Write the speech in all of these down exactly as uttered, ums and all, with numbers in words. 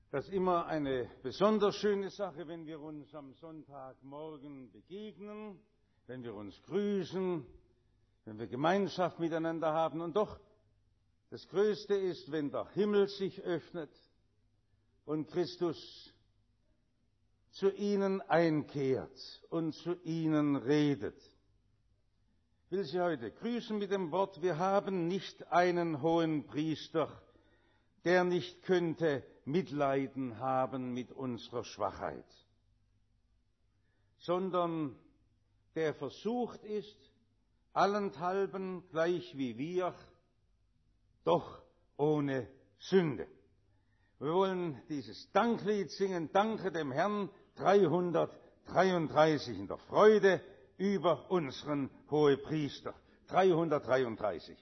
Das ist immer eine besonders schöne Sache, wenn wir uns am Sonntagmorgen begegnen, wenn wir uns grüßen, wenn wir Gemeinschaft miteinander haben. Und doch, das Größte ist, wenn der Himmel sich öffnet und Christus zu ihnen einkehrt und zu ihnen redet. Ich will Sie heute grüßen mit dem Wort: Wir haben nicht einen hohen Priester, der nicht könnte Mitleiden haben mit unserer Schwachheit, sondern der versucht ist, allenthalben gleich wie wir, doch ohne Sünde. Wir wollen dieses Danklied singen, Danke dem Herrn, dreihundertdreiunddreißig, in der Freude über unseren Hohepriester. dreihundertdreiunddreißig.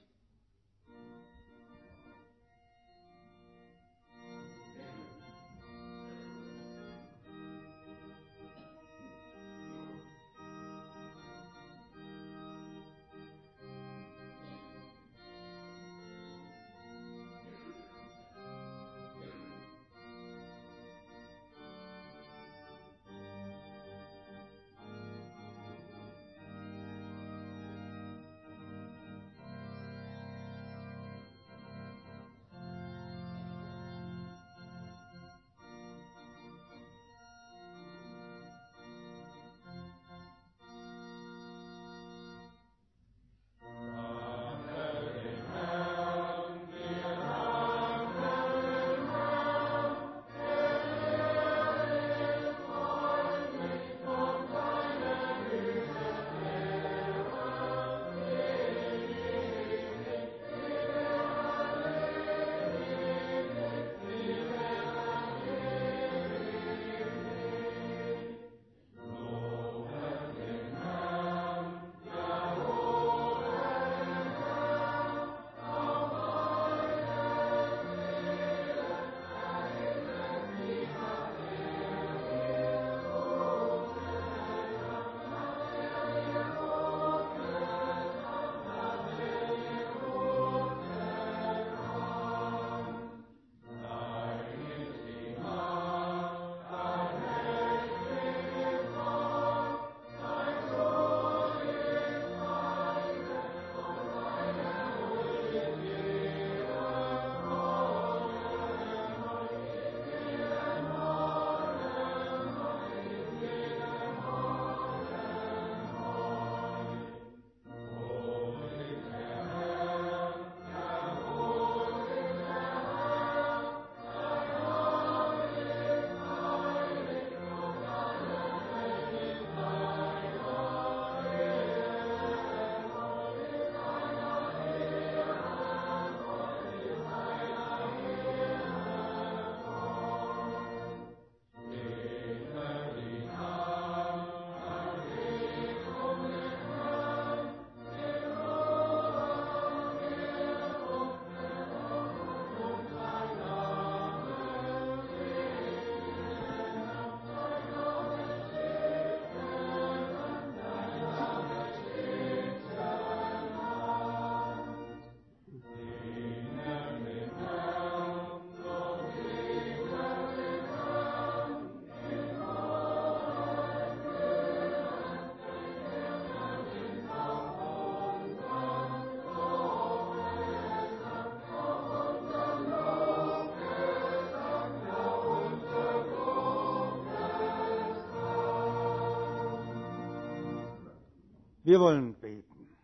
Wir wollen beten.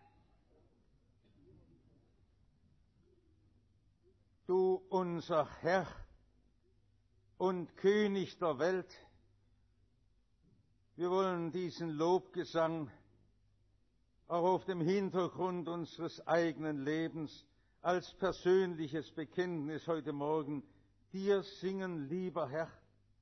Du, unser Herr und König der Welt, wir wollen diesen Lobgesang auch auf dem Hintergrund unseres eigenen Lebens als persönliches Bekenntnis heute Morgen dir singen, lieber Herr.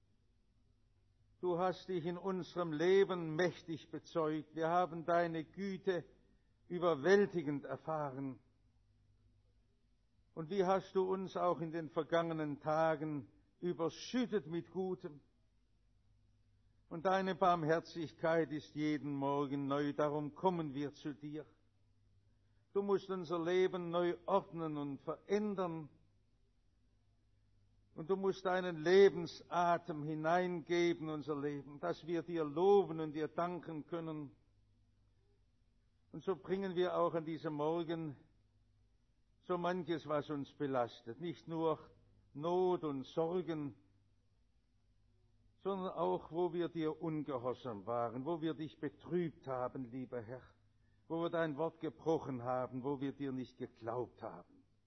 Du hast dich in unserem Leben mächtig bezeugt. Wir haben deine Güte überwältigend erfahren. Und wie hast du uns auch in den vergangenen Tagen überschüttet mit Gutem. Und deine Barmherzigkeit ist jeden Morgen neu. Darum kommen wir zu dir. Du musst unser Leben neu ordnen und verändern. Und du musst deinen Lebensatem hineingeben, in unser Leben, dass wir dir loben und dir danken können. Und so bringen wir auch an diesem Morgen so manches, was uns belastet. Nicht nur Not und Sorgen, sondern auch, wo wir dir ungehorsam waren, wo wir dich betrübt haben, lieber Herr, wo wir dein Wort gebrochen haben, wo wir dir nicht geglaubt haben.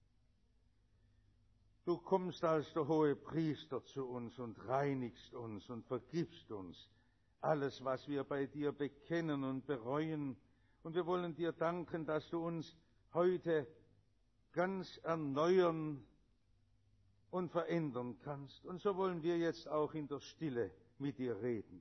Du kommst als der hohe Priester zu uns und reinigst uns und vergibst uns alles, was wir bei dir bekennen und bereuen. Und wir wollen dir danken, dass du uns heute ganz erneuern und verändern kannst. Und so wollen wir jetzt auch in der Stille mit dir reden.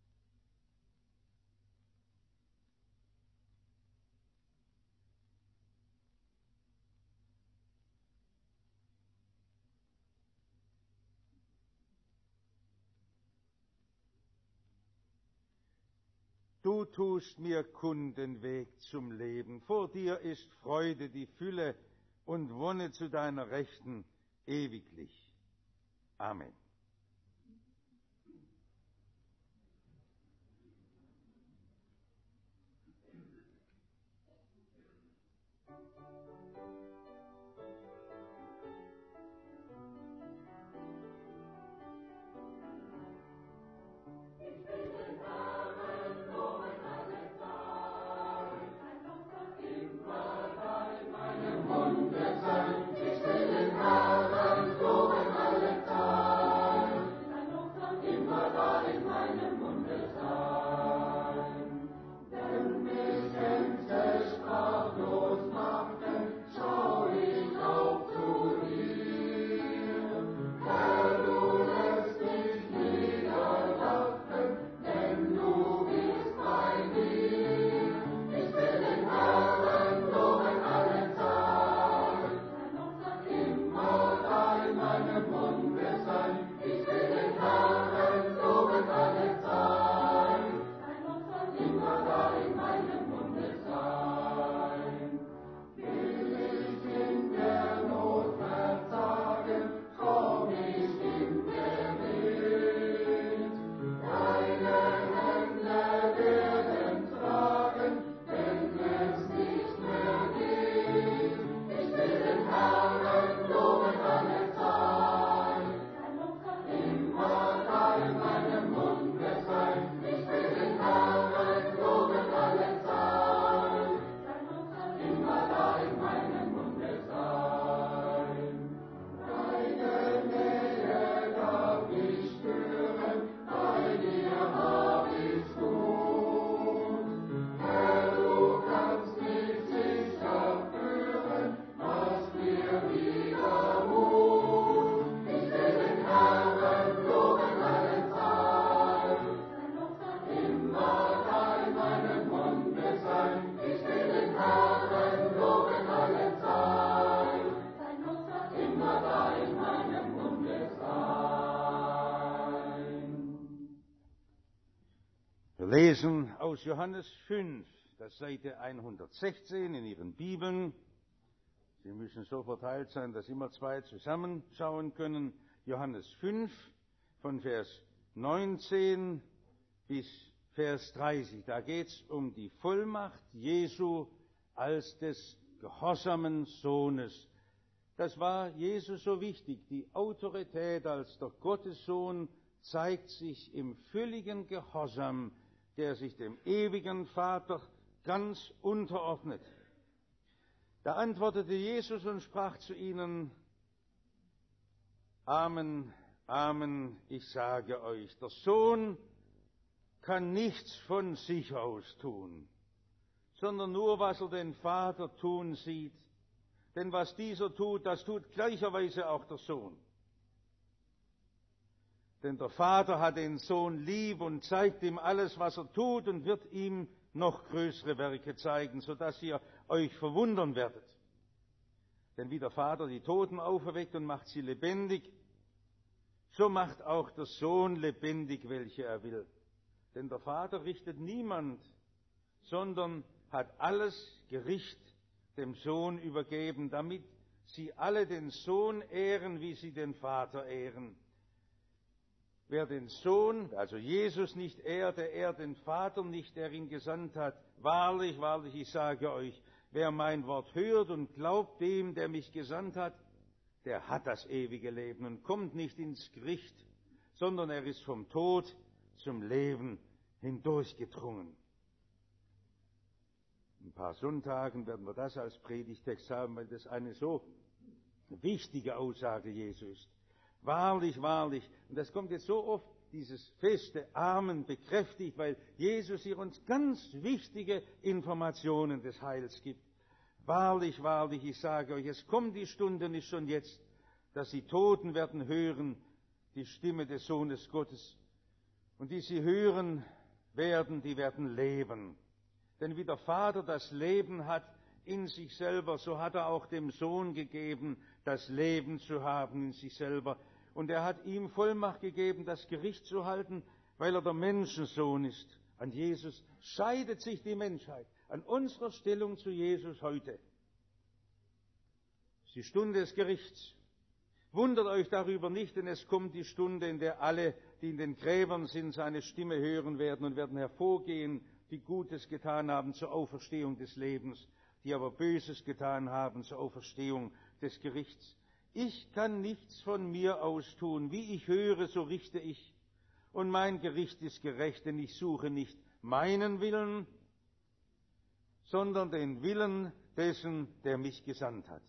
Du tust mir kund den Weg zum Leben. Vor dir ist Freude, die Fülle und Wonne zu deiner Rechten ewiglich. Amen. Wir lesen aus Johannes fünf, das Seite hundertsechzehn in Ihren Bibeln. Sie müssen so verteilt sein, dass immer zwei zusammenschauen können. Johannes fünf, von Vers neunzehn bis Vers dreißig. Da geht es um die Vollmacht Jesu als des gehorsamen Sohnes. Das war Jesus so wichtig. Die Autorität als der Gottessohn zeigt sich im völligen Gehorsam, der sich dem ewigen Vater ganz unterordnet. Da antwortete Jesus und sprach zu ihnen: Amen, Amen, ich sage euch, der Sohn kann nichts von sich aus tun, sondern nur, was er den Vater tun sieht. Denn was dieser tut, das tut gleicherweise auch der Sohn. Denn der Vater hat den Sohn lieb und zeigt ihm alles, was er tut, und wird ihm noch größere Werke zeigen, sodass ihr euch verwundern werdet. Denn wie der Vater die Toten auferweckt und macht sie lebendig, so macht auch der Sohn lebendig, welche er will. Denn der Vater richtet niemand, sondern hat alles Gericht dem Sohn übergeben, damit sie alle den Sohn ehren, wie sie den Vater ehren. Wer den Sohn, also Jesus, nicht ehrt, der ehrt den Vater nicht, der ihn gesandt hat. Wahrlich, wahrlich, ich sage euch, wer mein Wort hört und glaubt dem, der mich gesandt hat, der hat das ewige Leben und kommt nicht ins Gericht, sondern er ist vom Tod zum Leben hindurchgedrungen. In ein paar Sonntagen werden wir das als Predigtext haben, weil das eine so wichtige Aussage Jesu ist. Wahrlich, wahrlich, und das kommt jetzt so oft, dieses feste Amen bekräftigt, weil Jesus hier uns ganz wichtige Informationen des Heils gibt. Wahrlich, wahrlich, ich sage euch, es kommt die Stunde, nicht schon jetzt, dass die Toten werden hören die Stimme des Sohnes Gottes. Und die sie hören werden, die werden leben. Denn wie der Vater das Leben hat in sich selber, so hat er auch dem Sohn gegeben, das Leben zu haben in sich selber. Und er hat ihm Vollmacht gegeben, das Gericht zu halten, weil er der Menschensohn ist. An Jesus scheidet sich die Menschheit. An unserer Stellung zu Jesus heute. Es ist die Stunde des Gerichts. Wundert euch darüber nicht, denn es kommt die Stunde, in der alle, die in den Gräbern sind, seine Stimme hören werden und werden hervorgehen, die Gutes getan haben zur Auferstehung des Lebens, die aber Böses getan haben zur Auferstehung des Gerichts. Ich kann nichts von mir aus tun. Wie ich höre, so richte ich. Und mein Gericht ist gerecht, denn ich suche nicht meinen Willen, sondern den Willen dessen, der mich gesandt hat.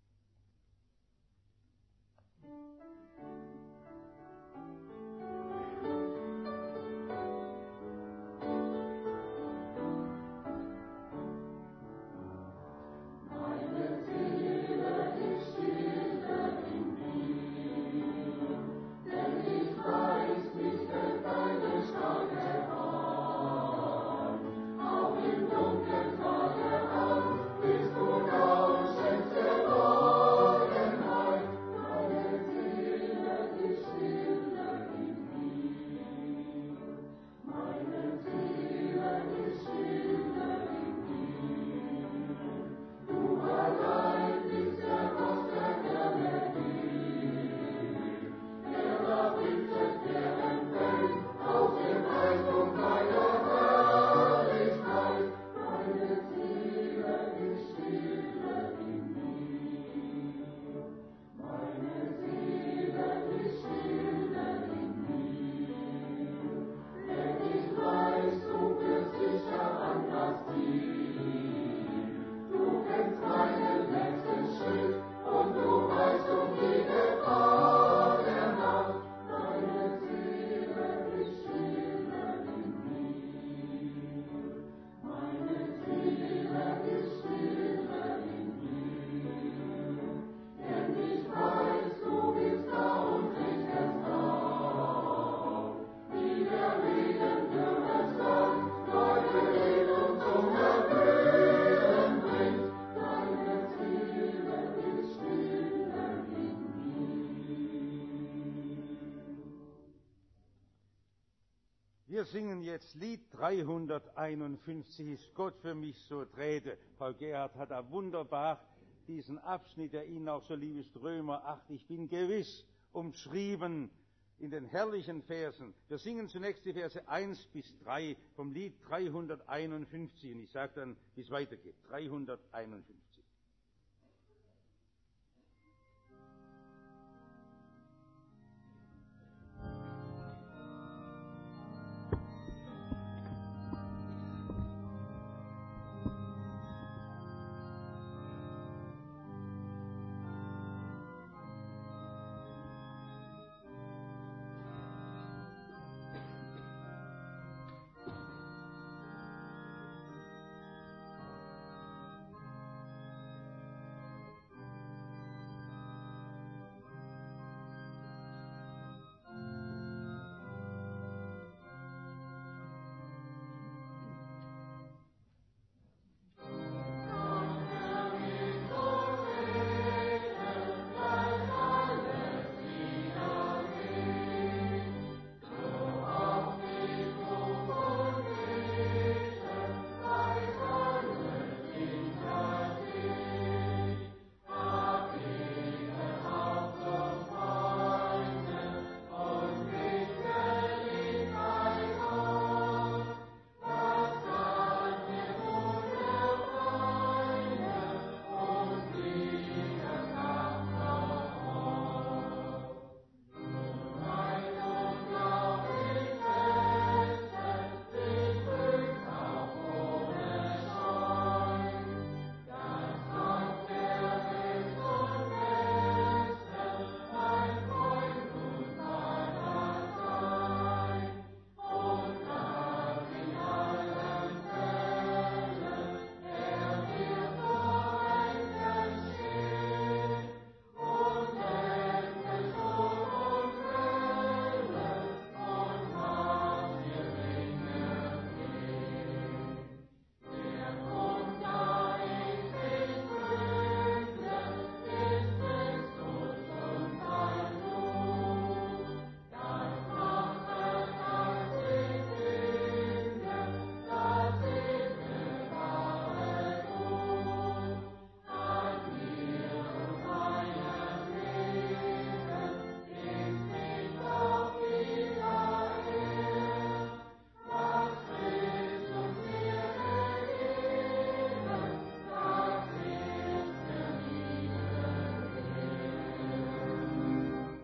Wir singen jetzt Lied dreihunderteinundfünfzig, ist Gott für mich so Träte. Paul Gerhard hat da wunderbar diesen Abschnitt, der Ihnen auch so lieb ist, Römer acht, ich bin gewiss, umschrieben in den herrlichen Versen. Wir singen zunächst die Verse eins bis drei vom Lied dreihunderteinundfünfzig und ich sage dann, wie es weitergeht. dreihunderteinundfünfzig.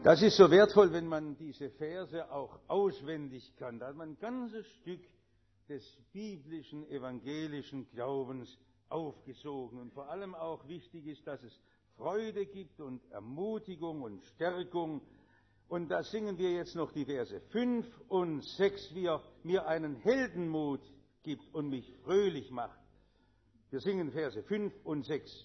Das ist so wertvoll, wenn man diese Verse auch auswendig kann. Da hat man ein ganzes Stück des biblischen, evangelischen Glaubens aufgesogen. Und vor allem auch wichtig ist, dass es Freude gibt und Ermutigung und Stärkung. Und da singen wir jetzt noch die Verse fünf und sechs, wie er mir einen Heldenmut gibt und mich fröhlich macht. Wir singen Verse fünf und sechs.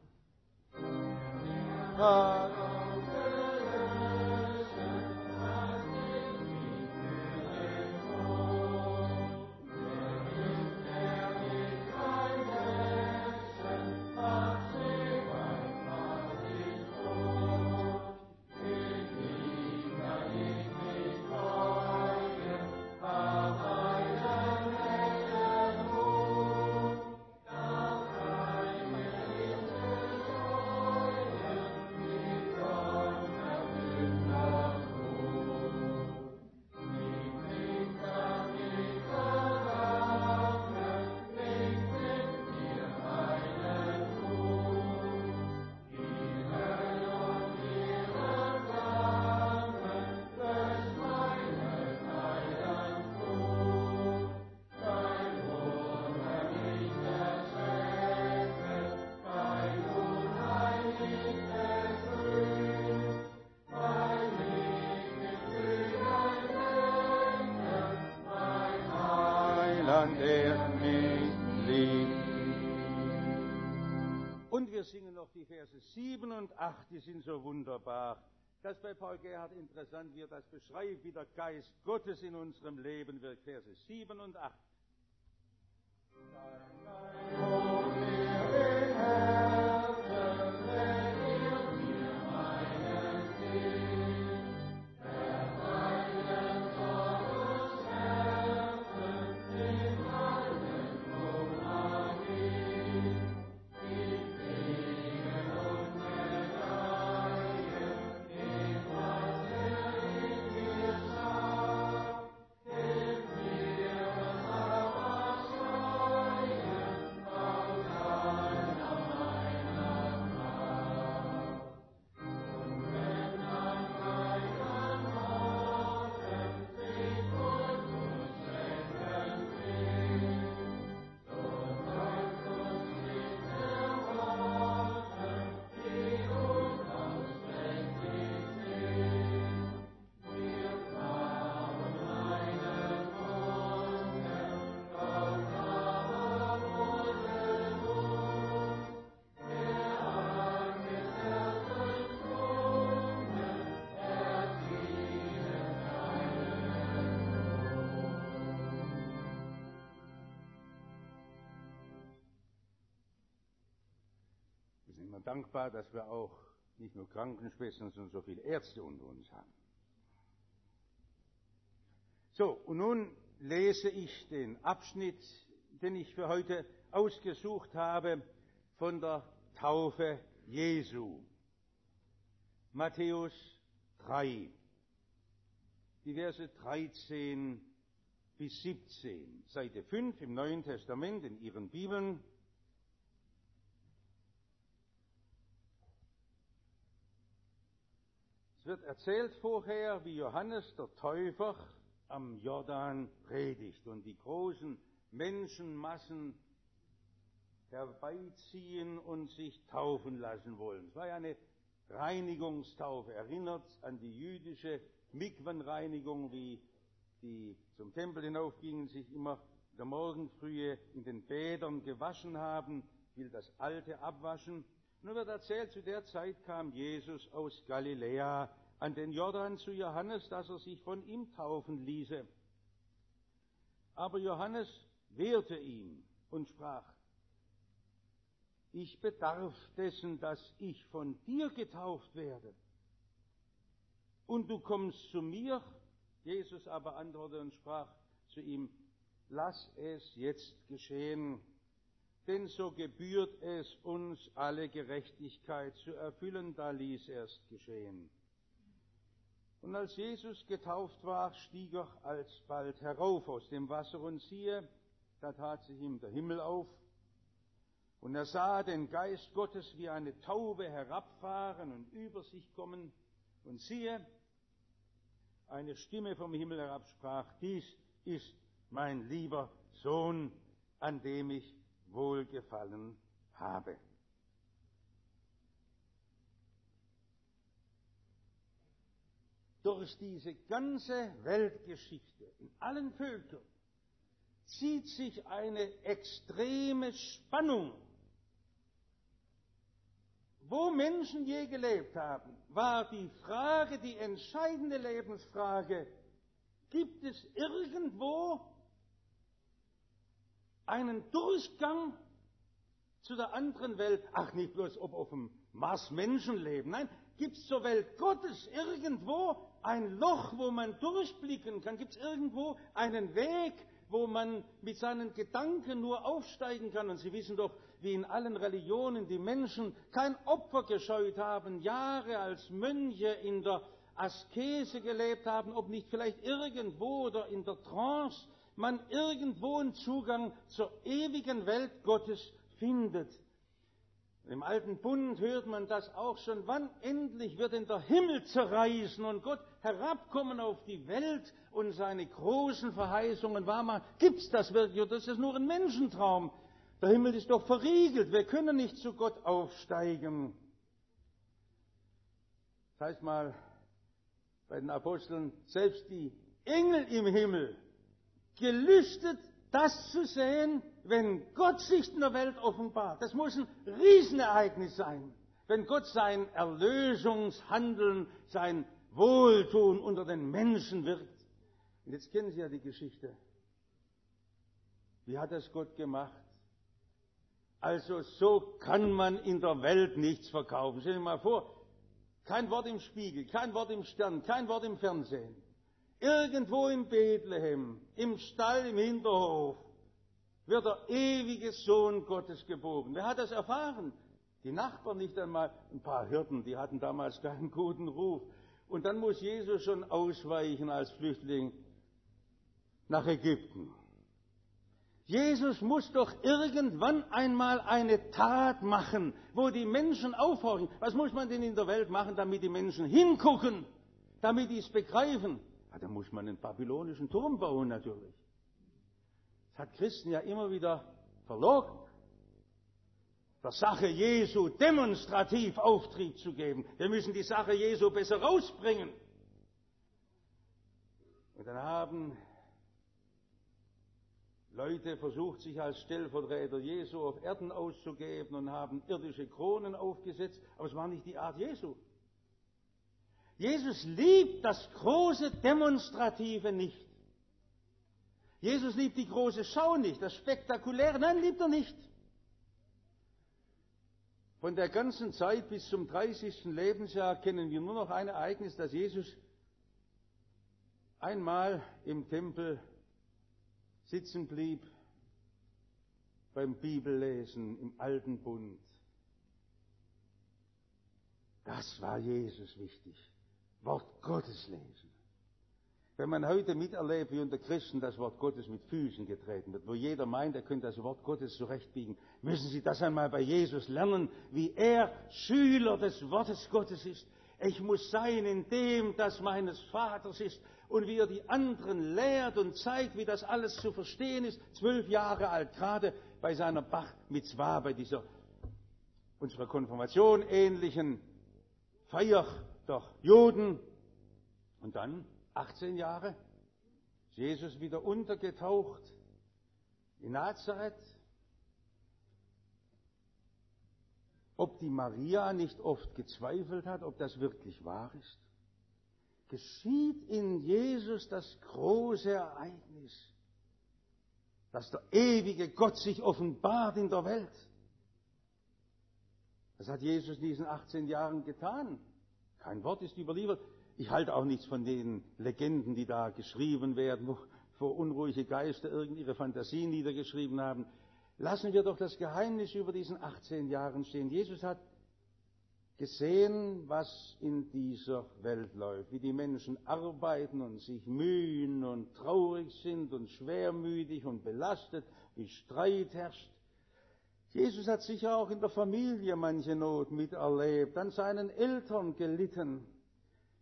Und wir singen noch die Verse sieben und acht, die sind so wunderbar. Das bei Paul Gerhard interessant wird, das beschreibt, wie der Geist Gottes in unserem Leben wirkt. Verse sieben und acht. Dankbar, dass wir auch nicht nur Krankenschwestern, sondern so viele Ärzte unter uns haben. So, und nun lese ich den Abschnitt, den ich für heute ausgesucht habe, von der Taufe Jesu. Matthäus drei, die Verse dreizehn bis siebzehn, Seite fünf im Neuen Testament in Ihren Bibeln. Es wird erzählt vorher, wie Johannes der Täufer am Jordan predigt und die großen Menschenmassen herbeiziehen und sich taufen lassen wollen. Es war ja eine Reinigungstaufe, erinnert an die jüdische Mikwenreinigung, wie die zum Tempel hinaufgingen, sich immer in der Morgenfrühe in den Bädern gewaschen haben, will das Alte abwaschen. Nun wird erzählt, zu der Zeit kam Jesus aus Galiläa an den Jordan zu Johannes, dass er sich von ihm taufen ließe. Aber Johannes wehrte ihm und sprach: Ich bedarf dessen, dass ich von dir getauft werde. Und du kommst zu mir? Jesus aber antwortete und sprach zu ihm: Lass es jetzt geschehen, denn so gebührt es uns, alle Gerechtigkeit zu erfüllen. Da ließ er es geschehen. Und als Jesus getauft war, stieg er alsbald herauf aus dem Wasser, und siehe, da tat sich ihm der Himmel auf, und er sah den Geist Gottes wie eine Taube herabfahren und über sich kommen, Und siehe, eine Stimme vom Himmel herab sprach, dies ist mein lieber Sohn, an dem ich wohlgefallen habe. Durch diese ganze Weltgeschichte, in allen Völkern, zieht sich eine extreme Spannung. Wo Menschen je gelebt haben, war die Frage, die entscheidende Lebensfrage, gibt es irgendwo einen Durchgang zu der anderen Welt? Ach, nicht bloß, ob auf dem Mars Menschen leben. Nein, gibt es zur Welt Gottes irgendwo ein Loch, wo man durchblicken kann? Gibt es irgendwo einen Weg, wo man mit seinen Gedanken nur aufsteigen kann? Und Sie wissen doch, wie in allen Religionen die Menschen kein Opfer gescheut haben, Jahre als Mönche in der Askese gelebt haben, ob nicht vielleicht irgendwo oder in der Trance man irgendwo einen Zugang zur ewigen Welt Gottes findet. Im Alten Bund hört man das auch schon. Wann endlich wird denn der Himmel zerreißen und Gott herabkommen auf die Welt und seine großen Verheißungen wahrmachen? Gibt's das wirklich? Oder ist das nur ein Menschentraum? Der Himmel ist doch verriegelt. Wir können nicht zu Gott aufsteigen. Das heißt mal bei den Aposteln, selbst die Engel im Himmel gelüstet, das zu sehen, wenn Gott sich in der Welt offenbart. Das muss ein Riesenereignis sein, wenn Gott sein Erlösungshandeln, sein Wohltun unter den Menschen wirkt. Und jetzt kennen Sie ja die Geschichte. Wie hat das Gott gemacht? Also so kann man in der Welt nichts verkaufen. Stellen Sie sich mal vor, kein Wort im Spiegel, kein Wort im Stern, kein Wort im Fernsehen. Irgendwo in Bethlehem, im Stall, im Hinterhof, wird der ewige Sohn Gottes geboren. Wer hat das erfahren? Die Nachbarn nicht einmal, ein paar Hirten, die hatten damals keinen guten Ruf. Und dann muss Jesus schon ausweichen als Flüchtling nach Ägypten. Jesus muss doch irgendwann einmal eine Tat machen, wo die Menschen aufhorchen. Was muss man denn in der Welt machen, damit die Menschen hingucken, damit die es begreifen? Ja, da muss man einen babylonischen Turm bauen natürlich. Das hat Christen ja immer wieder verlogen, der Sache Jesu demonstrativ Auftrieb zu geben. Wir müssen die Sache Jesu besser rausbringen. Und dann haben Leute versucht, sich als Stellvertreter Jesu auf Erden auszugeben und haben irdische Kronen aufgesetzt, aber es war nicht die Art Jesu. Jesus liebt das große Demonstrative nicht. Jesus liebt die große Schau nicht, das Spektakuläre, nein, liebt er nicht. Von der ganzen Zeit bis zum dreißigsten Lebensjahr kennen wir nur noch ein Ereignis, dass Jesus einmal im Tempel sitzen blieb beim Bibellesen im Alten Bund. Das war Jesus wichtig. Wort Gottes lesen. Wenn man heute miterlebt, wie unter Christen das Wort Gottes mit Füßen getreten wird, wo jeder meint, er könnte das Wort Gottes zurechtbiegen, müssen Sie das einmal bei Jesus lernen, wie er Schüler des Wortes Gottes ist. Ich muss sein in dem, das meines Vaters ist, und wie er die anderen lehrt und zeigt, wie das alles zu verstehen ist. Zwölf Jahre alt, gerade bei seiner Bar Mitzvah, bei dieser unserer Konfirmation ähnlichen Feier der Juden. Und dann, achtzehn Jahre, ist Jesus wieder untergetaucht in Nazareth. Ob die Maria nicht oft gezweifelt hat, ob das wirklich wahr ist, geschieht in Jesus das große Ereignis, dass der ewige Gott sich offenbart in der Welt. Das hat Jesus in diesen achtzehn Jahren getan. Kein Wort ist überliefert. Ich halte auch nichts von den Legenden, die da geschrieben werden, wo, wo unruhige Geister irgendwie ihre Fantasien niedergeschrieben haben. Lassen wir doch das Geheimnis über diesen achtzehn Jahren stehen. Jesus hat gesehen, was in dieser Welt läuft, wie die Menschen arbeiten und sich mühen und traurig sind und schwermütig und belastet, wie Streit herrscht. Jesus hat sicher auch in der Familie manche Not miterlebt, an seinen Eltern gelitten.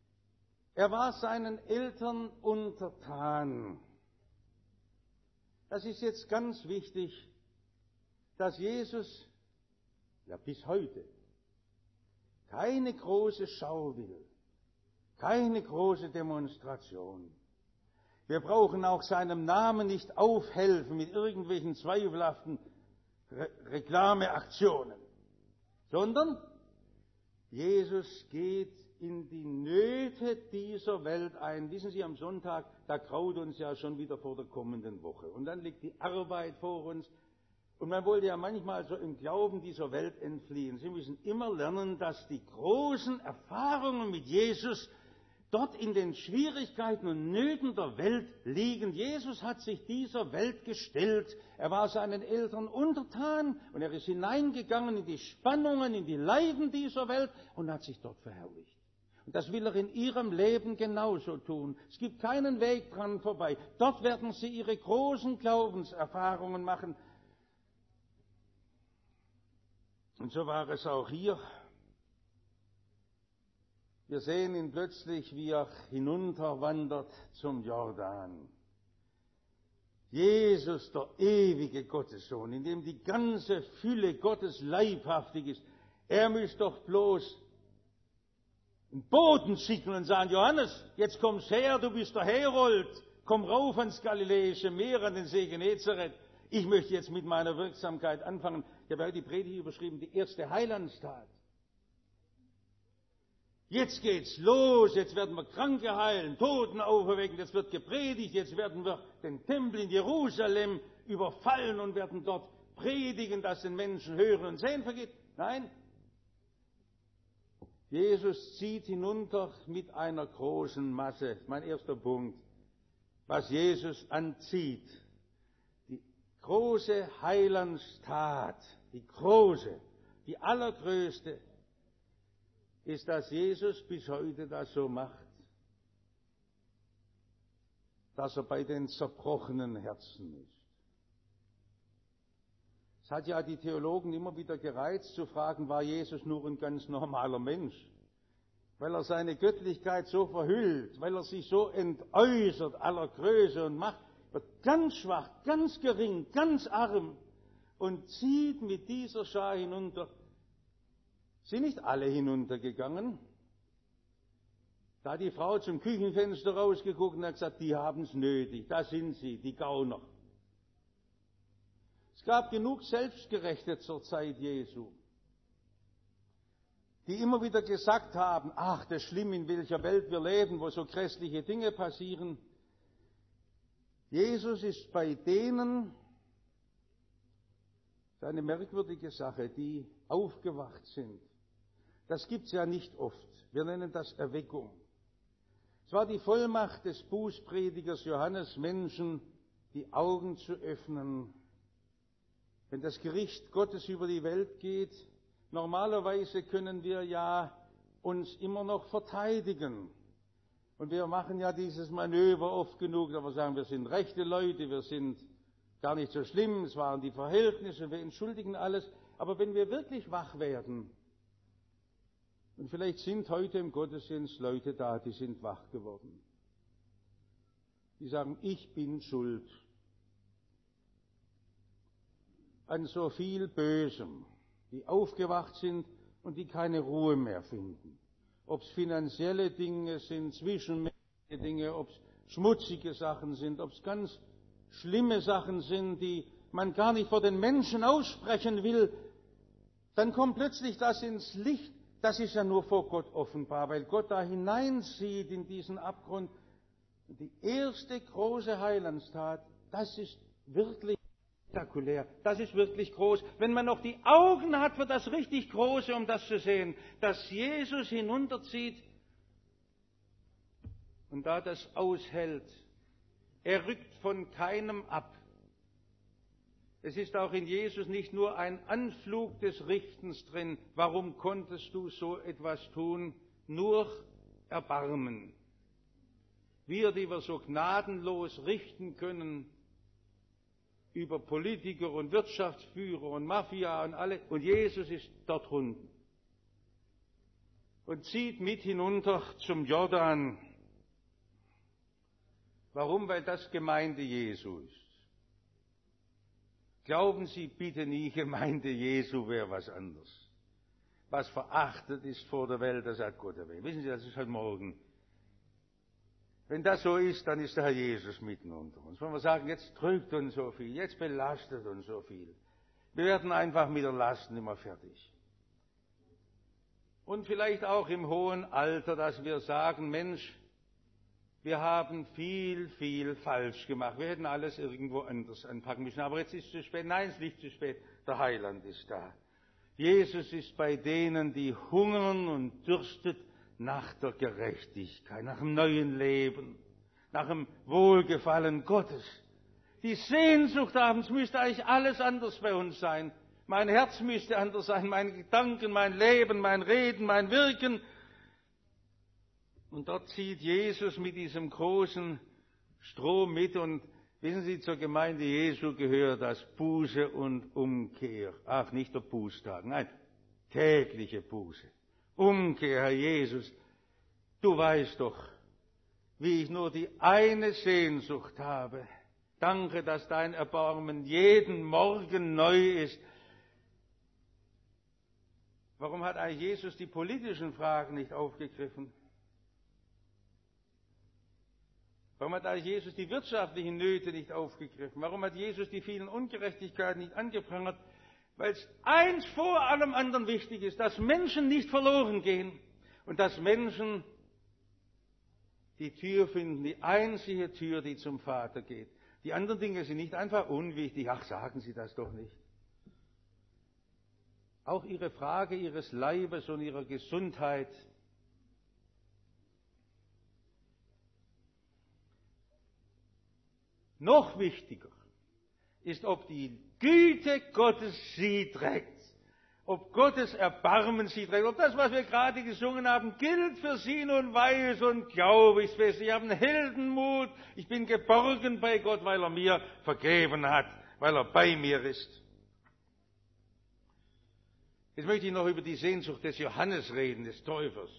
Er war seinen Eltern untertan. Das ist jetzt ganz wichtig, dass Jesus, ja bis heute, keine große Schau will, keine große Demonstration. Wir brauchen auch seinem Namen nicht aufhelfen mit irgendwelchen zweifelhaften Re- Reklameaktionen, sondern Jesus geht in die Nöte dieser Welt ein. Wissen Sie, am Sonntag, da graut uns ja schon wieder vor der kommenden Woche. Und dann liegt die Arbeit vor uns. Und man wollte ja manchmal so im Glauben dieser Welt entfliehen. Sie müssen immer lernen, dass die großen Erfahrungen mit Jesus dort in den Schwierigkeiten und Nöten der Welt liegen. Jesus hat sich dieser Welt gestellt. Er war seinen Eltern untertan und er ist hineingegangen in die Spannungen, in die Leiden dieser Welt und hat sich dort verherrlicht. Und das will er in ihrem Leben genauso tun. Es gibt keinen Weg dran vorbei. Dort werden sie ihre großen Glaubenserfahrungen machen. Und so war es auch hier. Wir sehen ihn plötzlich, wie er hinunterwandert zum Jordan. Jesus, der ewige Gottessohn, in dem die ganze Fülle Gottes leibhaftig ist. Er müsste doch bloß einen Boten schicken und sagen, Johannes, jetzt kommst her, du bist der Herold, komm rauf ans Galiläische Meer, an den See Genezareth. Ich möchte jetzt mit meiner Wirksamkeit anfangen. Ich habe heute die Predigt überschrieben, die erste Heilandstat. Jetzt geht's los, jetzt werden wir Kranke heilen, Toten auferwecken, jetzt wird gepredigt, jetzt werden wir den Tempel in Jerusalem überfallen und werden dort predigen, dass den Menschen Hören und Sehen vergeht. Nein, Jesus zieht hinunter mit einer großen Masse. Mein erster Punkt, was Jesus anzieht, die große Heilandstat, die große, die allergrößte, ist, dass Jesus bis heute das so macht, dass er bei den zerbrochenen Herzen ist. Es hat ja die Theologen immer wieder gereizt zu fragen, war Jesus nur ein ganz normaler Mensch? Weil er seine Göttlichkeit so verhüllt, weil er sich so entäußert aller Größe und Macht, wird ganz schwach, ganz gering, ganz arm und zieht mit dieser Schar hinunter. Sind nicht alle hinuntergegangen? Da hat die Frau zum Küchenfenster rausgeguckt und hat gesagt, die haben es nötig, da sind sie, die Gauner. Es gab genug Selbstgerechte zur Zeit Jesu, die immer wieder gesagt haben, ach, das ist schlimm, in welcher Welt wir leben, wo so grässliche Dinge passieren. Jesus ist bei denen, das ist eine merkwürdige Sache, die aufgewacht sind. Das gibt's ja nicht oft. Wir nennen das Erweckung. Es war die Vollmacht des Bußpredigers Johannes, Menschen die Augen zu öffnen. Wenn das Gericht Gottes über die Welt geht, normalerweise können wir ja uns immer noch verteidigen. Und wir machen ja dieses Manöver oft genug, dass wir sagen, wir sind rechte Leute, wir sind gar nicht so schlimm, es waren die Verhältnisse, wir entschuldigen alles. Aber wenn wir wirklich wach werden, und vielleicht sind heute im Gottesdienst Leute da, die sind wach geworden. Die sagen, ich bin schuld an so viel Bösem, die aufgewacht sind und die keine Ruhe mehr finden. Ob es finanzielle Dinge sind, zwischenmenschliche Dinge, ob es schmutzige Sachen sind, ob es ganz schlimme Sachen sind, die man gar nicht vor den Menschen aussprechen will, dann kommt plötzlich das ins Licht. Das ist ja nur vor Gott offenbar, weil Gott da hineinsieht in diesen Abgrund. Die erste große Heilandstat, das ist wirklich spektakulär, das ist wirklich groß. Wenn man noch die Augen hat für das richtig Große, um das zu sehen, dass Jesus hinunterzieht und da das aushält. Er rückt von keinem ab. Es ist auch in Jesus nicht nur ein Anflug des Richtens drin. Warum konntest du so etwas tun? Nur Erbarmen. Wir, die wir so gnadenlos richten können über Politiker und Wirtschaftsführer und Mafia und alle, und Jesus ist dort unten und zieht mit hinunter zum Jordan. Warum? Weil das Gemeinde Jesu ist. Glauben Sie bitte nie, Gemeinde Jesu wäre was anderes. Was verachtet ist vor der Welt, das hat Gott erwähnt. Wissen Sie, das ist heute Morgen. Wenn das so ist, dann ist der Herr Jesus mitten unter uns. Wenn wir sagen, jetzt drückt uns so viel, jetzt belastet uns so viel. Wir werden einfach mit der Last nicht mehr fertig. Und vielleicht auch im hohen Alter, dass wir sagen, Mensch, wir haben viel, viel falsch gemacht. Wir hätten alles irgendwo anders anpacken müssen. Aber jetzt ist es zu spät. Nein, es ist nicht zu spät. Der Heiland ist da. Jesus ist bei denen, die hungern und dürstet nach der Gerechtigkeit, nach dem neuen Leben, nach dem Wohlgefallen Gottes. Die Sehnsucht haben, es müsste eigentlich alles anders bei uns sein. Mein Herz müsste anders sein, meine Gedanken, mein Leben, mein Reden, mein Wirken. Und dort zieht Jesus mit diesem großen Strom mit. Und wissen Sie, zur Gemeinde Jesu gehört das Buße und Umkehr. Ach, nicht der Bußtag, nein, tägliche Buße. Umkehr, Herr Jesus, du weißt doch, wie ich nur die eine Sehnsucht habe. Danke, dass dein Erbarmen jeden Morgen neu ist. Warum hat eigentlich Jesus die politischen Fragen nicht aufgegriffen? Warum hat eigentlich Jesus die wirtschaftlichen Nöte nicht aufgegriffen? Warum hat Jesus die vielen Ungerechtigkeiten nicht angeprangert? Weil es eins vor allem anderen wichtig ist, dass Menschen nicht verloren gehen und dass Menschen die Tür finden, die einzige Tür, die zum Vater geht. Die anderen Dinge sind nicht einfach unwichtig. Ach, sagen Sie das doch nicht. Auch Ihre Frage Ihres Leibes und Ihrer Gesundheit. Noch wichtiger ist, ob die Güte Gottes sie trägt, ob Gottes Erbarmen sie trägt, ob das, was wir gerade gesungen haben, gilt für sie nun weiß und glaube ich fest. Ich habe einen Heldenmut, ich bin geborgen bei Gott, weil er mir vergeben hat, weil er bei mir ist. Jetzt möchte ich noch über die Sehnsucht des Johannes reden, des Täufers.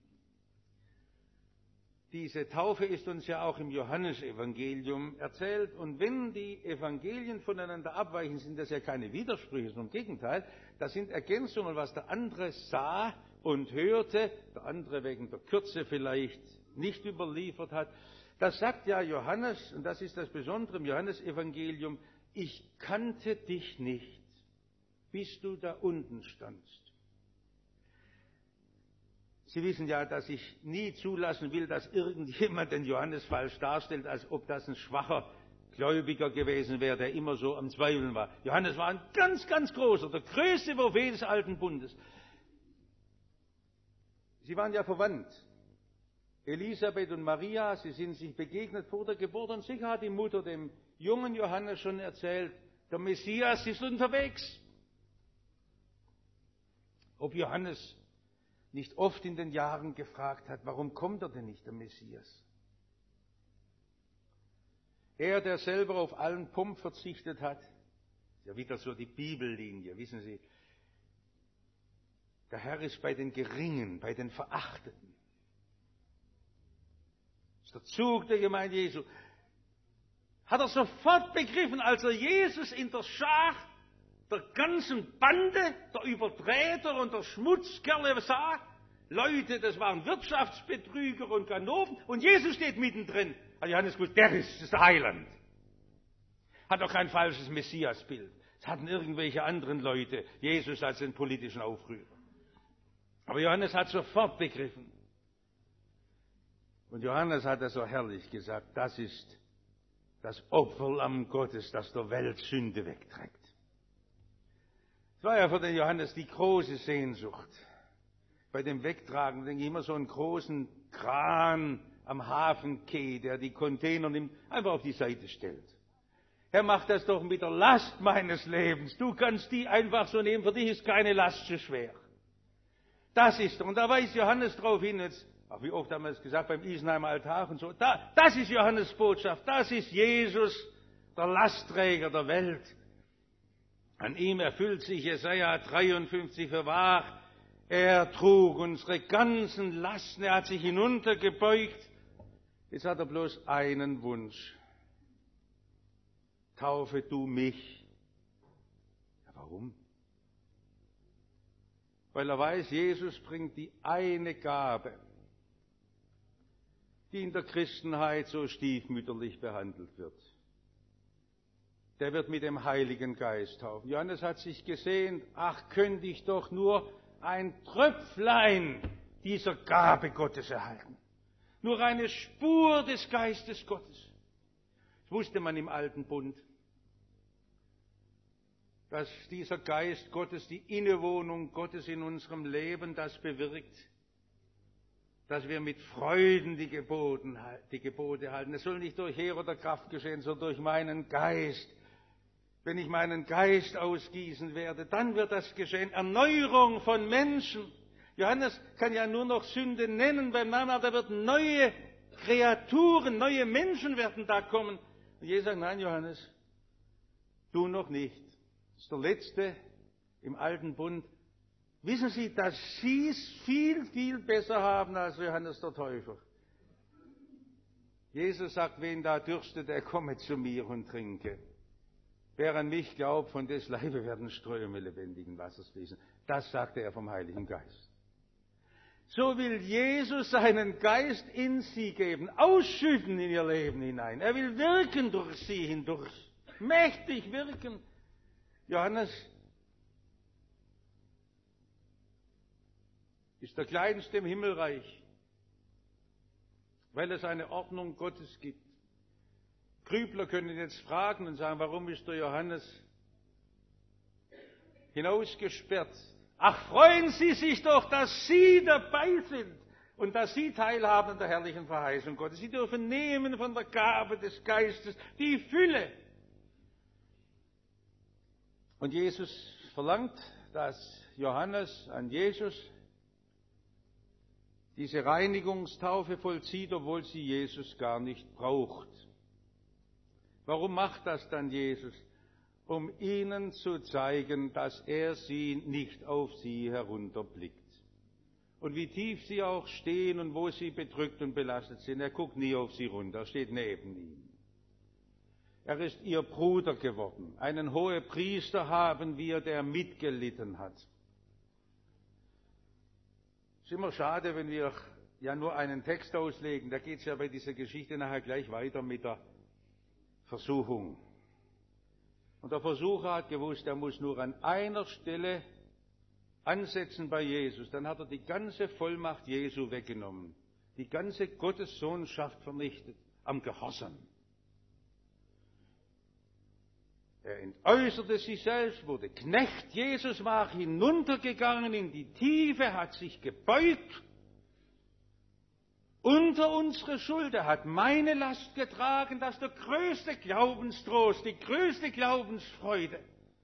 Diese Taufe ist uns ja auch im Johannesevangelium erzählt. Und wenn die Evangelien voneinander abweichen, sind das ja keine Widersprüche, sondern im Gegenteil. Das sind Ergänzungen, was der andere sah und hörte, der andere wegen der Kürze vielleicht nicht überliefert hat. Das sagt ja Johannes, und das ist das Besondere im Johannesevangelium, ich kannte dich nicht, bis du da unten standst. Sie wissen ja, dass ich nie zulassen will, dass irgendjemand den Johannes falsch darstellt, als ob das ein schwacher Gläubiger gewesen wäre, der immer so am Zweifeln war. Johannes war ein ganz, ganz großer, der größte Prophet des Alten Bundes. Sie waren ja verwandt. Elisabeth und Maria, sie sind sich begegnet vor der Geburt, und sicher hat die Mutter dem jungen Johannes schon erzählt, der Messias ist unterwegs. Ob Johannes nicht oft in den Jahren gefragt hat, warum kommt er denn nicht, der Messias? Er, der selber auf allen Pomp verzichtet hat, ist ja wieder so die Bibellinie, wissen Sie, der Herr ist bei den Geringen, bei den Verachteten. Das ist der Zug der Gemeinde Jesu. Hat er sofort begriffen, als er Jesus in der Schar der ganzen Bande, der Übertreter und der Schmutzkerle sah, Leute, das waren Wirtschaftsbetrüger und Ganoven, und Jesus steht mittendrin. Hat Johannes gewusst, der ist, das ist der Heiland. Hat doch kein falsches Messiasbild. Es hatten irgendwelche anderen Leute Jesus als den politischen Aufrührer. Aber Johannes hat sofort begriffen. Und Johannes hat es so herrlich gesagt, das ist das Opferlamm Gottes, das der Welt Sünde wegträgt. Es war ja für den Johannes die große Sehnsucht. Bei dem Wegtragen denke ich immer so einen großen Kran am Hafenquai, der die Container nimmt, einfach auf die Seite stellt. Herr, mach das doch mit der Last meines Lebens. Du kannst die einfach so nehmen, für dich ist keine Last zu schwer. Das ist, und da weist Johannes drauf hin, jetzt, ach, wie oft haben wir es gesagt, beim Isenheimer Altar und so, da, das ist Johannes Botschaft, das ist Jesus, der Lastträger der Welt. An ihm erfüllt sich Jesaja dreiundfünfzig für wahr. Er trug unsere ganzen Lasten, er hat sich hinuntergebeugt, Jetzt hat er bloß einen Wunsch. Taufe du mich. Ja, warum? Weil er weiß, Jesus bringt die eine Gabe, die in der Christenheit so stiefmütterlich behandelt wird. Der wird mit dem Heiligen Geist taufen. Johannes hat sich gesehnt, ach, könnte ich doch nur ein Tröpflein dieser Gabe Gottes erhalten. Nur eine Spur des Geistes Gottes. Das wusste man im Alten Bund, dass dieser Geist Gottes, die Innewohnung Gottes in unserem Leben, das bewirkt, dass wir mit Freuden die, Geboten, die Gebote halten. Es soll nicht durch Heer oder Kraft geschehen, sondern durch meinen Geist. Wenn ich meinen Geist ausgießen werde, dann wird das geschehen. Erneuerung von Menschen. Johannes kann ja nur noch Sünde nennen beim Namen, aber da wird neue Kreaturen, neue Menschen werden da kommen. Und Jesus sagt, nein, Johannes, du noch nicht. Das ist der Letzte im Alten Bund. Wissen Sie, dass Sie es viel, viel besser haben als Johannes der Täufer. Jesus sagt, wen da dürstet, der komme zu mir und trinke. Wer an mich glaubt, von des Leibe werden Ströme lebendigen Wassers fließen. Das sagte er vom Heiligen Geist. So will Jesus seinen Geist in sie geben, ausschütten in ihr Leben hinein. Er will wirken durch sie hindurch, mächtig wirken. Johannes ist der Kleinste im Himmelreich, weil es eine Ordnung Gottes gibt. Grübler können jetzt fragen und sagen, warum ist der Johannes hinausgesperrt? Ach, freuen Sie sich doch, dass Sie dabei sind und dass Sie teilhaben an der herrlichen Verheißung Gottes. Sie dürfen nehmen von der Gabe des Geistes die Fülle. Und Jesus verlangt, dass Johannes an Jesus diese Reinigungstaufe vollzieht, obwohl sie Jesus gar nicht braucht. Warum macht das dann Jesus? Um ihnen zu zeigen, dass er sie nicht auf sie herunterblickt. Und wie tief sie auch stehen und wo sie bedrückt und belastet sind, er guckt nie auf sie runter, er steht neben ihnen. Er ist ihr Bruder geworden. Einen Hohepriester haben wir, der mitgelitten hat. Es ist immer schade, wenn wir ja nur einen Text auslegen. Da geht es ja bei dieser Geschichte nachher gleich weiter mit der Versuchung. Und der Versucher hat gewusst, er muss nur an einer Stelle ansetzen bei Jesus. Dann hat er die ganze Vollmacht Jesu weggenommen. Die ganze Gottessohnschaft vernichtet. Am Gehorsam. Er entäußerte sich selbst, wurde Knecht. Jesus war hinuntergegangen in die Tiefe, hat sich gebeugt unter unsere Schuld. Er hat meine Last getragen. Das ist der größte Glaubenstrost, die größte Glaubensfreude.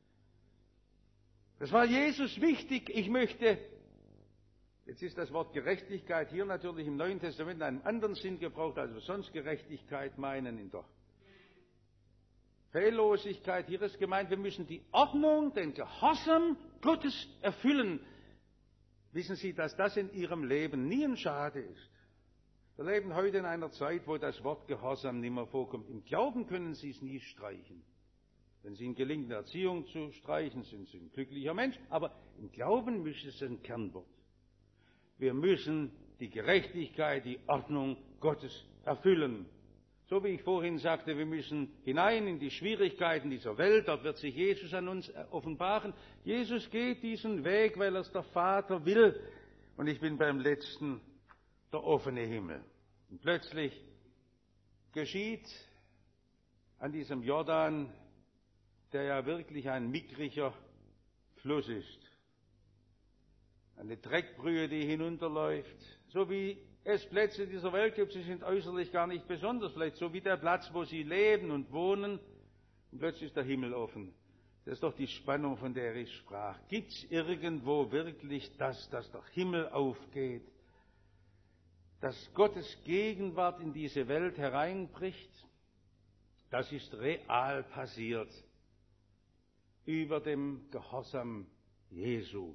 Das war Jesus wichtig. Ich möchte, jetzt ist das Wort Gerechtigkeit hier natürlich im Neuen Testament in einem anderen Sinn gebraucht, als wir sonst Gerechtigkeit meinen in der Fehllosigkeit. Hier ist gemeint, wir müssen die Ordnung, den Gehorsam Gottes erfüllen. Wissen Sie, dass das in Ihrem Leben nie ein Schade ist? Wir leben heute in einer Zeit, wo das Wort Gehorsam nicht mehr vorkommt. Im Glauben können Sie es nie streichen. Wenn Sie in gelingende Erziehung zu streichen, sind Sie ein glücklicher Mensch. Aber im Glauben müssen es ein Kernwort. Wir müssen die Gerechtigkeit, die Ordnung Gottes erfüllen. So wie ich vorhin sagte, wir müssen hinein in die Schwierigkeiten dieser Welt, dort wird sich Jesus an uns offenbaren. Jesus geht diesen Weg, weil er es der Vater will. Und ich bin beim letzten, der offene Himmel. Und plötzlich geschieht an diesem Jordan, der ja wirklich ein mickriger Fluss ist, eine Dreckbrühe, die hinunterläuft, so wie es Plätze dieser Welt gibt, sie sind äußerlich gar nicht besonders, vielleicht so wie der Platz, wo sie leben und wohnen, und plötzlich ist der Himmel offen. Das ist doch die Spannung, von der ich sprach. Gibt es irgendwo wirklich das, dass der Himmel aufgeht, dass Gottes Gegenwart in diese Welt hereinbricht? Das ist real passiert über dem Gehorsam Jesu.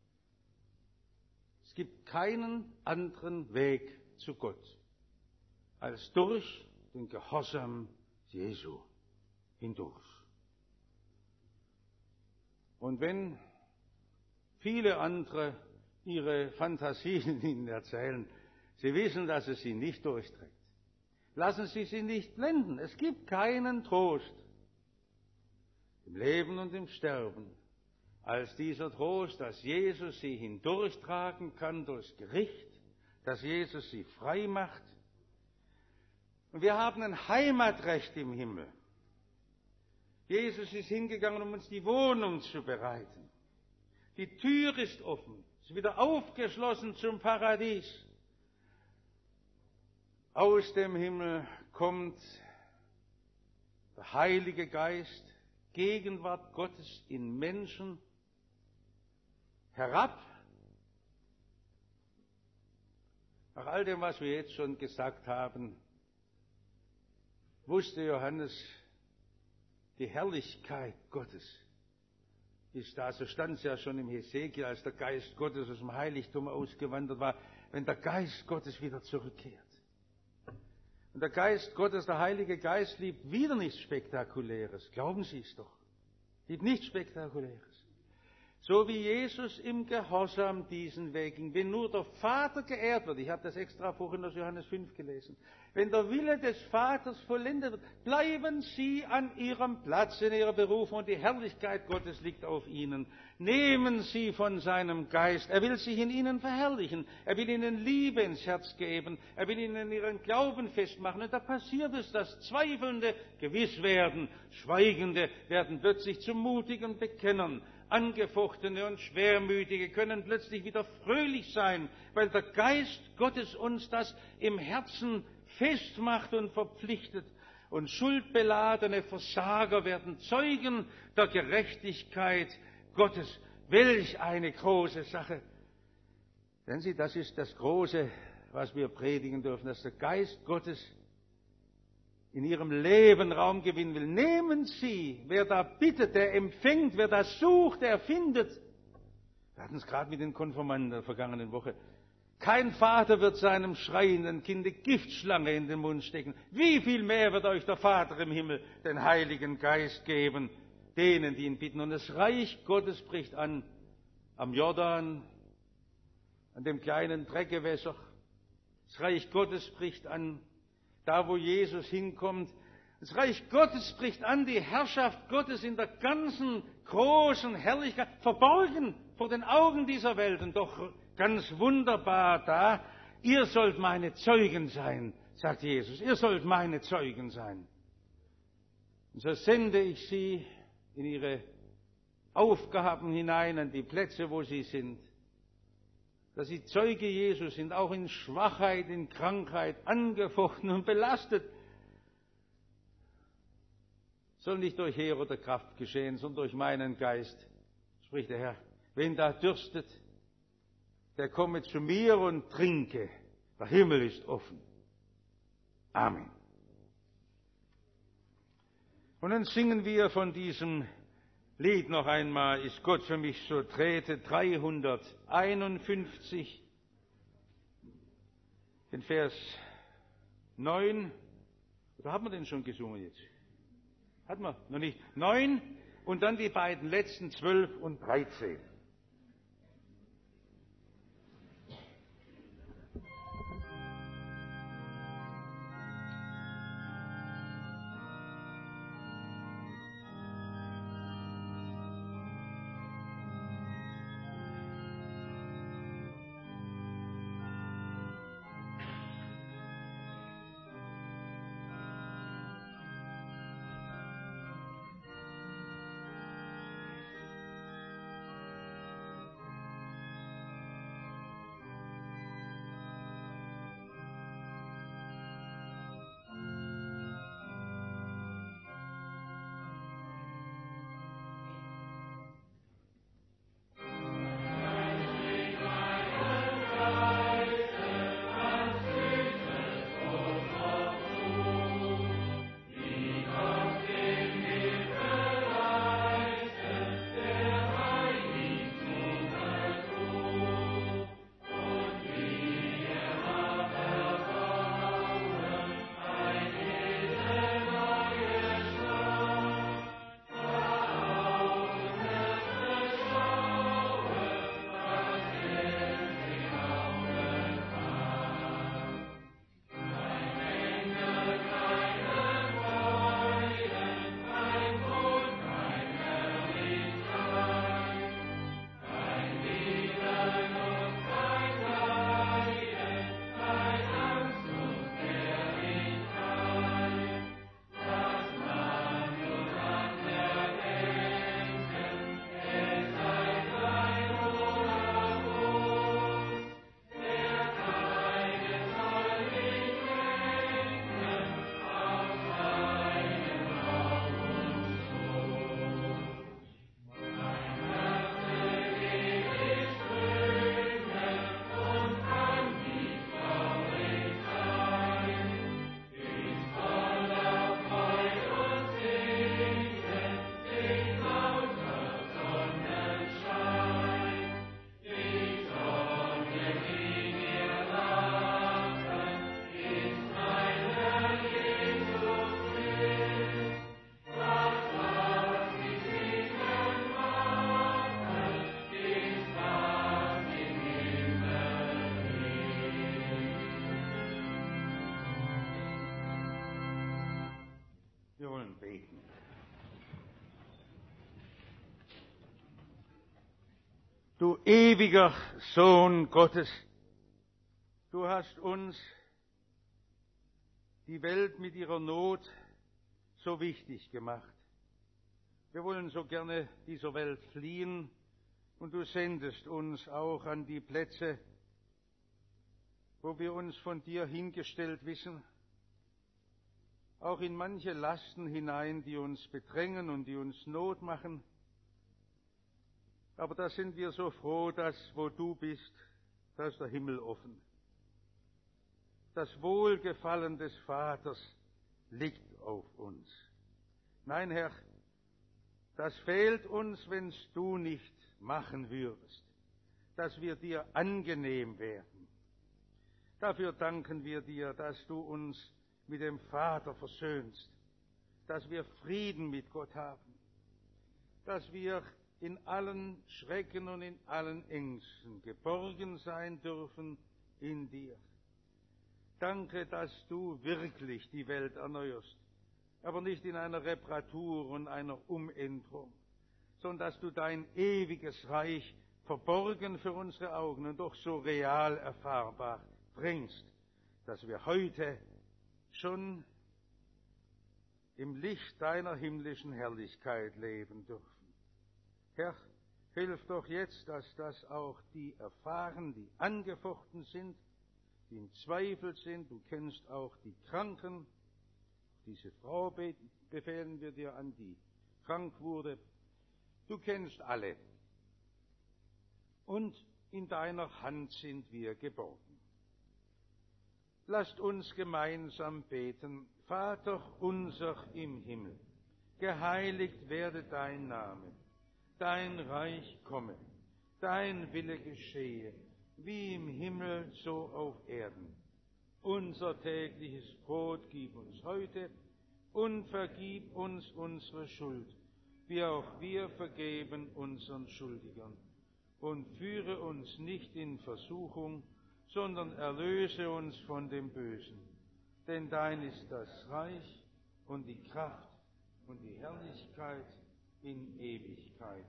Es gibt keinen anderen Weg zu Gott. als durch den Gehorsam Jesu hindurch. Und wenn viele andere ihre Fantasien Ihnen erzählen, Sie wissen, dass es Sie nicht durchträgt. Lassen Sie sie nicht blenden. Es gibt keinen Trost im Leben und im Sterben als dieser Trost, dass Jesus Sie hindurchtragen kann durchs Gericht, dass Jesus Sie frei macht. Und wir haben ein Heimatrecht im Himmel. Jesus ist hingegangen, um uns die Wohnung zu bereiten. Die Tür ist offen, ist wieder aufgeschlossen zum Paradies. Aus dem Himmel kommt der Heilige Geist, Gegenwart Gottes in Menschen, herab. Nach all dem, was wir jetzt schon gesagt haben, wusste Johannes, die Herrlichkeit Gottes ist da. So stand es ja schon im Hesekiel, als der Geist Gottes aus dem Heiligtum ausgewandert war, wenn der Geist Gottes wieder zurückkehrt. Und der Geist Gottes, der Heilige Geist, liebt wieder nichts Spektakuläres. Glauben Sie es doch. Liebt nichts Spektakuläres. So wie Jesus im Gehorsam diesen Weg ging. Wenn nur der Vater geehrt wird, ich habe das extra vorhin aus Johannes fünf gelesen, wenn der Wille des Vaters vollendet wird, bleiben Sie an Ihrem Platz in Ihrer Berufung und die Herrlichkeit Gottes liegt auf Ihnen. Nehmen Sie von seinem Geist. Er will sich in Ihnen verherrlichen. Er will Ihnen Liebe ins Herz geben. Er will Ihnen Ihren Glauben festmachen. Und da passiert es, dass Zweifelnde gewiss werden. Schweigende werden plötzlich zu mutigen Bekennern. Angefochtene und Schwermütige können plötzlich wieder fröhlich sein, weil der Geist Gottes uns das im Herzen festmacht und verpflichtet. Und schuldbeladene Versager werden Zeugen der Gerechtigkeit Gottes. Welch eine große Sache. Denn Sie, das ist das Große, was wir predigen dürfen, dass der Geist Gottes in Ihrem Leben Raum gewinnen will. Nehmen Sie, wer da bittet, der empfängt, wer da sucht, der findet. Wir hatten es gerade mit den Konfirmanden der vergangenen Woche. Kein Vater wird seinem schreienden Kind eine Giftschlange in den Mund stecken. Wie viel mehr wird euch der Vater im Himmel den Heiligen Geist geben, denen, die ihn bitten. Und das Reich Gottes bricht an, am Jordan, an dem kleinen Dreckgewässer. Das Reich Gottes bricht an, da wo Jesus hinkommt. Das Reich Gottes bricht an, die Herrschaft Gottes in der ganzen großen Herrlichkeit, verborgen vor den Augen dieser Welt und doch ganz wunderbar da. Ihr sollt meine Zeugen sein, sagt Jesus. Ihr sollt meine Zeugen sein. Und so sende ich sie in ihre Aufgaben hinein, an die Plätze, wo sie sind, dass sie Zeuge Jesus sind, auch in Schwachheit, in Krankheit, angefochten und belastet. Soll nicht durch Heer oder Kraft geschehen, sondern durch meinen Geist, spricht der Herr. Wen da dürstet, der komme zu mir und trinke. Der Himmel ist offen. Amen. Und dann singen wir von diesem Lied noch einmal, ist Gott für mich so trete, dreihunderteinundfünfzig, den Vers neun, oder haben wir den schon gesungen jetzt? Hatten wir noch nicht. neun und dann die beiden letzten zwölf und dreizehn. beten. Du ewiger Sohn Gottes, du hast uns die Welt mit ihrer Not so wichtig gemacht. Wir wollen so gerne dieser Welt fliehen, und du sendest uns auch an die Plätze, wo wir uns von dir hingestellt wissen, auch in manche Lasten hinein, die uns bedrängen und die uns Not machen. Aber da sind wir so froh, dass, wo du bist, da ist der Himmel offen. Das Wohlgefallen des Vaters liegt auf uns. Nein, Herr, das fehlt uns, wenn's du nicht machen würdest, dass wir dir angenehm werden. Dafür danken wir dir, dass du uns mit dem Vater versöhnst, dass wir Frieden mit Gott haben, dass wir in allen Schrecken und in allen Ängsten geborgen sein dürfen in dir. Danke, dass du wirklich die Welt erneuerst, aber nicht in einer Reparatur und einer Umänderung, sondern dass du dein ewiges Reich verborgen für unsere Augen und doch so real erfahrbar bringst, dass wir heute schon im Licht deiner himmlischen Herrlichkeit leben dürfen. Herr, hilf doch jetzt, dass das auch die erfahren, die angefochten sind, die im Zweifel sind. Du kennst auch die Kranken. Diese Frau befehlen wir dir an, die krank wurde. Du kennst alle. Und in deiner Hand sind wir geborgen. Lasst uns gemeinsam beten. Vater unser im Himmel, geheiligt werde dein Name. Dein Reich komme, dein Wille geschehe, wie im Himmel so auf Erden. Unser tägliches Brot gib uns heute und vergib uns unsere Schuld, wie auch wir vergeben unseren Schuldigern. Und führe uns nicht in Versuchung, sondern erlöse uns von dem Bösen. Denn dein ist das Reich und die Kraft und die Herrlichkeit in Ewigkeit.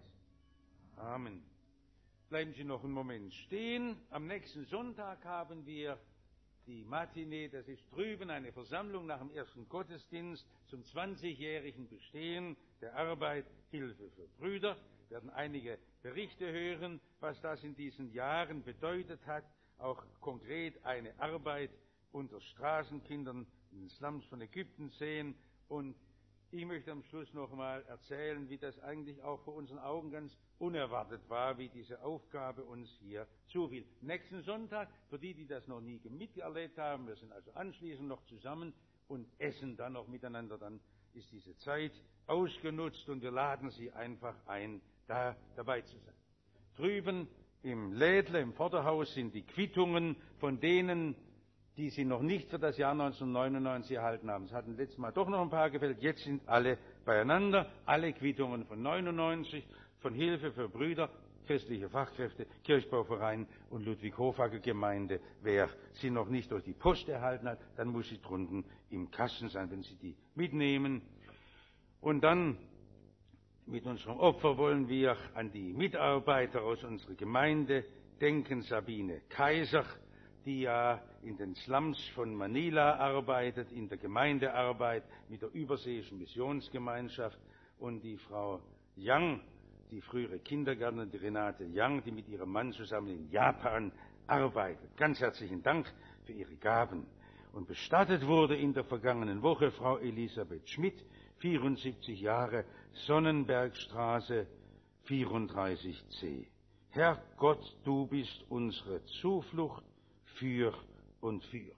Amen. Bleiben Sie noch einen Moment stehen. Am nächsten Sonntag haben wir die Matinee, das ist drüben eine Versammlung nach dem ersten Gottesdienst zum zwanzigjährigen Bestehen der Arbeit Hilfe für Brüder. Wir werden einige Berichte hören, was das in diesen Jahren bedeutet hat, auch konkret eine Arbeit unter Straßenkindern in den Slums von Ägypten sehen. Und ich möchte am Schluss noch mal erzählen, wie das eigentlich auch vor unseren Augen ganz unerwartet war, wie diese Aufgabe uns hier zufiel. Nächsten Sonntag, für die, die das noch nie miterlebt haben, wir sind also anschließend noch zusammen und essen dann noch miteinander, dann ist diese Zeit ausgenutzt und wir laden Sie einfach ein, da dabei zu sein. Drüben im Lädle, im Vorderhaus sind die Quittungen von denen, die Sie noch nicht für das Jahr neunzehnhundertneunundneunzig erhalten haben. Es hatten letztes Mal doch noch ein paar gefehlt. Jetzt sind alle beieinander. Alle Quittungen von neunundneunzig, von Hilfe für Brüder, christliche Fachkräfte, Kirchbauverein und Ludwig-Hofacker Gemeinde. Wer sie noch nicht durch die Post erhalten hat, dann muss sie drunten im Kasten sein, wenn Sie die mitnehmen. Und dann mit unserem Opfer wollen wir an die Mitarbeiter aus unserer Gemeinde denken. Sabine Kaiser, die ja in den Slums von Manila arbeitet, in der Gemeindearbeit mit der überseeischen Missionsgemeinschaft, und die Frau Yang, die frühere Kindergärtnerin, die Renate Yang, die mit ihrem Mann zusammen in Japan arbeitet. Ganz herzlichen Dank für Ihre Gaben. Und bestattet wurde in der vergangenen Woche Frau Elisabeth Schmidt, vierundsiebzig Jahre, Sonnenbergstraße vierunddreißig c. Herr Gott, du bist unsere Zuflucht für und für.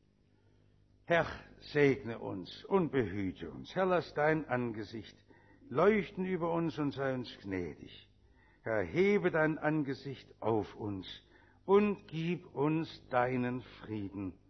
Herr, segne uns und behüte uns. Herr, lass dein Angesicht leuchten über uns und sei uns gnädig. Herr, hebe dein Angesicht auf uns und gib uns deinen Frieden.